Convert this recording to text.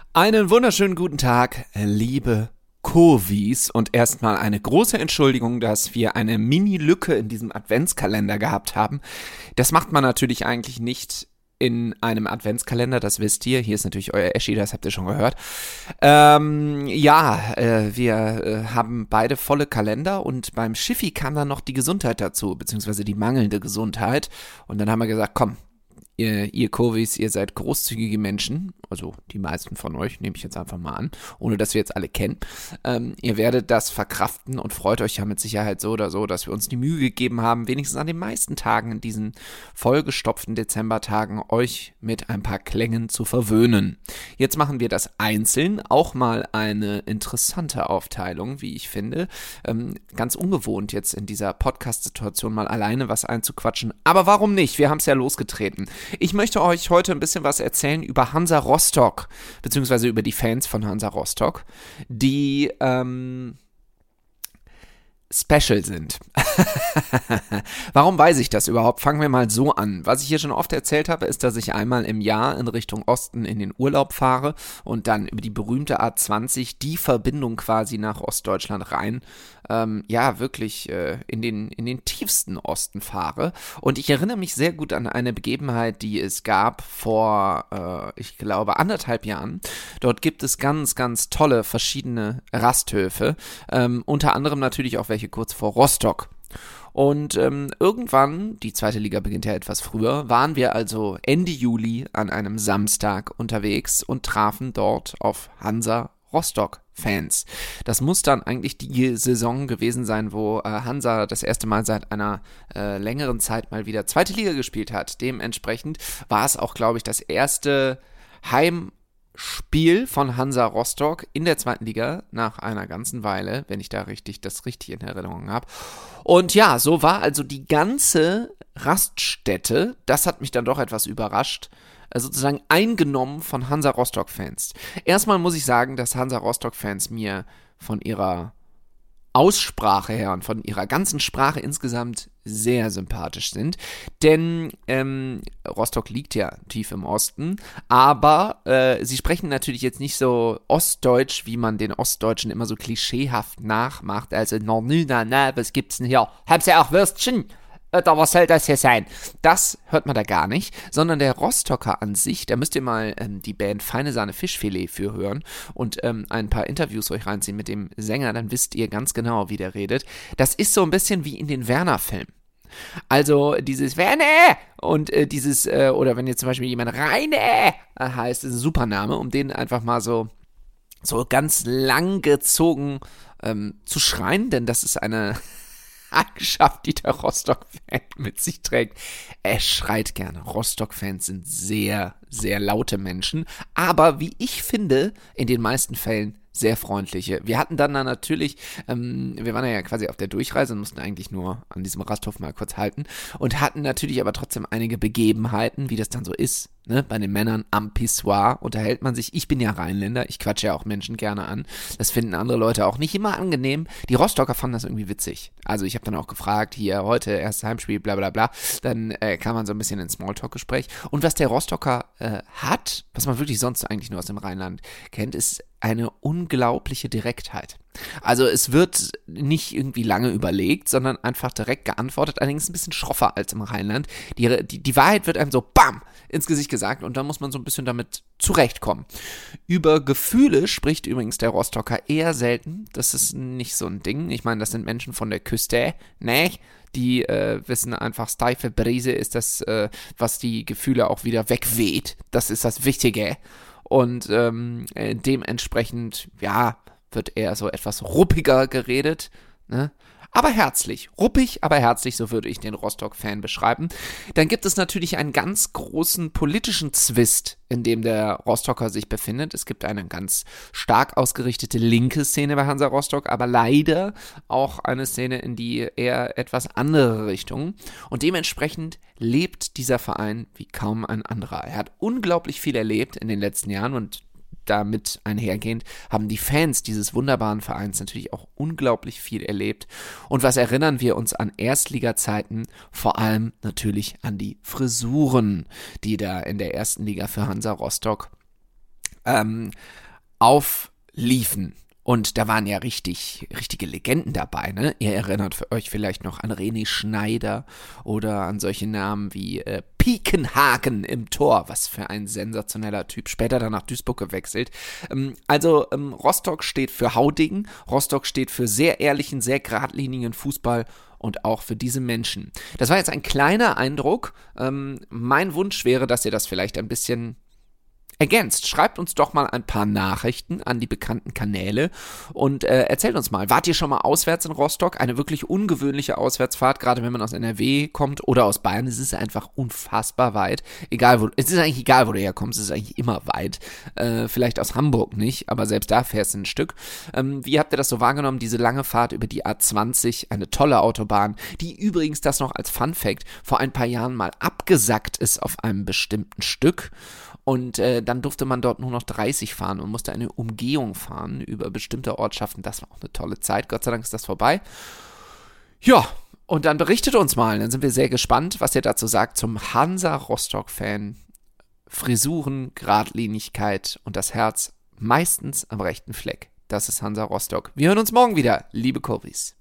Einen wunderschönen guten Tag, liebe Kurvis, und erstmal eine große Entschuldigung, dass wir eine Mini-Lücke in diesem Adventskalender gehabt haben. Das macht man natürlich eigentlich nicht in einem Adventskalender, das wisst ihr. Hier ist natürlich euer Eschi, das habt ihr schon gehört. Wir haben beide volle Kalender und beim Schiffi kam dann noch die Gesundheit dazu, beziehungsweise die mangelnde Gesundheit. Und dann haben wir gesagt, komm, ihr Kurvis, ihr seid großzügige Menschen, also die meisten von euch, nehme ich jetzt einfach mal an, ohne dass wir jetzt alle kennen. Ihr werdet das verkraften und freut euch ja mit Sicherheit so oder so, dass wir uns die Mühe gegeben haben, wenigstens an den meisten Tagen in diesen vollgestopften Dezembertagen euch mit ein paar Klängen zu verwöhnen. Jetzt machen wir das einzeln, auch mal eine interessante Aufteilung, wie ich finde. Ganz ungewohnt jetzt in dieser Podcast-Situation mal alleine was einzuquatschen, aber warum nicht? Wir haben es ja losgetreten. Ich möchte euch heute ein bisschen was erzählen über Hansa Rostock, beziehungsweise über die Fans von Hansa Rostock, die special sind. Warum weiß ich das überhaupt? Fangen wir mal so an. Was ich hier schon oft erzählt habe, ist, dass ich einmal im Jahr in Richtung Osten in den Urlaub fahre und dann über die berühmte A20 die Verbindung quasi nach Ostdeutschland rein, wirklich in den tiefsten Osten fahre. Und ich erinnere mich sehr gut an eine Begebenheit, die es gab vor, ich glaube, 1,5 Jahren. Dort gibt es ganz, ganz tolle verschiedene Rasthöfe, unter anderem natürlich auch welche kurz vor Rostock. Und irgendwann, die zweite Liga beginnt ja etwas früher, waren wir also Ende Juli an einem Samstag unterwegs und trafen dort auf Hansa Rostock-Fans. Das muss dann eigentlich die Saison gewesen sein, wo Hansa das erste Mal seit einer längeren Zeit mal wieder zweite Liga gespielt hat. Dementsprechend war es auch, glaube ich, das erste Heimspiel von Hansa Rostock in der zweiten Liga nach einer ganzen Weile, wenn ich da das richtig in Erinnerung habe. Und ja, so war also die ganze Raststätte, das hat mich dann doch etwas überrascht, sozusagen eingenommen von Hansa Rostock-Fans. Erstmal muss ich sagen, dass Hansa Rostock-Fans mir von ihrer Aussprache her und von ihrer ganzen Sprache insgesamt sehr sympathisch sind, denn Rostock liegt ja tief im Osten, aber sie sprechen natürlich jetzt nicht so ostdeutsch, wie man den Ostdeutschen immer so klischeehaft nachmacht, also was gibt's denn hier? Hab's ja auch Würstchen? Oder was soll das hier sein? Das hört man da gar nicht, sondern der Rostocker an sich, da müsst ihr mal die Band Feine Sahne Fischfilet für hören und ein paar Interviews euch reinziehen mit dem Sänger, dann wisst ihr ganz genau, wie der redet. Das ist so ein bisschen wie in den Werner-Filmen. Also dieses Werner und oder wenn jetzt zum Beispiel jemand Reine heißt, ist ein super Name, um den einfach mal so ganz lang gezogen zu schreien, denn das ist eine Eigenschaft, die der Rostock-Fan mit sich trägt. Er schreit gerne. Rostock-Fans sind sehr, sehr laute Menschen, aber wie ich finde, in den meisten Fällen sehr freundliche. Wir hatten dann natürlich, wir waren ja quasi auf der Durchreise und mussten eigentlich nur an diesem Rasthof mal kurz halten und hatten natürlich aber trotzdem einige Begebenheiten, wie das dann so ist. Ne? Bei den Männern am Pissoir unterhält man sich. Ich bin ja Rheinländer, ich quatsche ja auch Menschen gerne an. Das finden andere Leute auch nicht immer angenehm. Die Rostocker fanden das irgendwie witzig. Also ich habe dann auch gefragt, hier heute erstes Heimspiel, bla bla bla. Dann kam man so ein bisschen ins Smalltalk-Gespräch. Und was der Rostocker hat, was man wirklich sonst eigentlich nur aus dem Rheinland kennt, ist eine unglaubliche Direktheit. Also es wird nicht irgendwie lange überlegt, sondern einfach direkt geantwortet, allerdings ein bisschen schroffer als im Rheinland. Die Wahrheit wird einem so BAM ins Gesicht gesagt und dann muss man so ein bisschen damit zurechtkommen. Über Gefühle spricht übrigens der Rostocker eher selten. Das ist nicht so ein Ding. Ich meine, das sind Menschen von der Küste, ne? Die wissen einfach, steife Brise ist das, was die Gefühle auch wieder wegweht. Das ist das Wichtige. Und dementsprechend, ja, wird eher so etwas ruppiger geredet, ne? Aber herzlich. Ruppig, aber herzlich, so würde ich den Rostock-Fan beschreiben. Dann gibt es natürlich einen ganz großen politischen Zwist, in dem der Rostocker sich befindet. Es gibt eine ganz stark ausgerichtete linke Szene bei Hansa Rostock, aber leider auch eine Szene in die eher etwas andere Richtung. Und dementsprechend lebt dieser Verein wie kaum ein anderer. Er hat unglaublich viel erlebt in den letzten Jahren und damit einhergehend haben die Fans dieses wunderbaren Vereins natürlich auch unglaublich viel erlebt. Und was erinnern wir uns an Erstliga-Zeiten? Vor allem natürlich an die Frisuren, die da in der ersten Liga für Hansa Rostock aufliefen. Und da waren ja richtige Legenden dabei, ne? Ihr erinnert euch vielleicht noch an René Schneider oder an solche Namen wie Piekenhagen im Tor. Was für ein sensationeller Typ. Später dann nach Duisburg gewechselt. Rostock steht für Haudegen. Rostock steht für sehr ehrlichen, sehr geradlinigen Fußball und auch für diese Menschen. Das war jetzt ein kleiner Eindruck. Mein Wunsch wäre, dass ihr das vielleicht ein bisschen ergänzt. Schreibt uns doch mal ein paar Nachrichten an die bekannten Kanäle und erzählt uns mal, wart ihr schon mal auswärts in Rostock? Eine wirklich ungewöhnliche Auswärtsfahrt, gerade wenn man aus NRW kommt oder aus Bayern. Es ist einfach unfassbar weit. Es ist eigentlich egal, wo du herkommst, es ist eigentlich immer weit. Vielleicht aus Hamburg nicht, aber selbst da fährst du ein Stück. Wie habt ihr das so wahrgenommen, diese lange Fahrt über die A20? Eine tolle Autobahn, die übrigens, das noch als Fun Fact, vor ein paar Jahren mal abgesackt ist auf einem bestimmten Stück. Und dann durfte man dort nur noch 30 fahren und musste eine Umgehung fahren über bestimmte Ortschaften. Das war auch eine tolle Zeit. Gott sei Dank ist das vorbei. Ja, und dann berichtet uns mal. Dann sind wir sehr gespannt, was ihr dazu sagt zum Hansa Rostock-Fan. Frisuren, Geradlinigkeit und das Herz meistens am rechten Fleck. Das ist Hansa Rostock. Wir hören uns morgen wieder, liebe Kurvis.